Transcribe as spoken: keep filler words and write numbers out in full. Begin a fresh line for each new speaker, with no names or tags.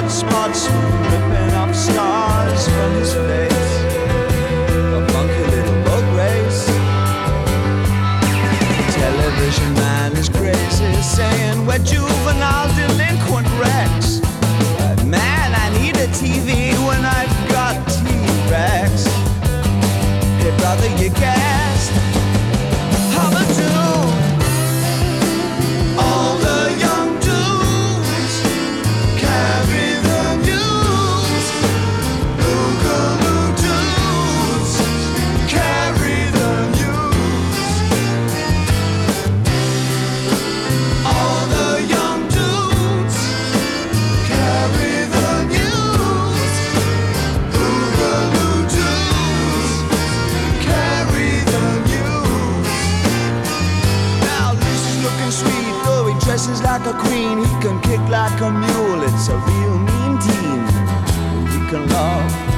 blood spots ripping off scars from his face. A funky little boat race. Television man is crazy, saying we're juvenile delinquent wrecks. But man, I need a T V when I've got T-Rex. Hey brother, you gassed? How about you? All the young dudes carry the news. Boogaloo dudes carry the news. All the young dudes carry the news. Boogaloo dudes carry the news. Now Lucy's looking sweet, though he dresses like a queen. He can kick like a mule. It's a real mean team. We can love.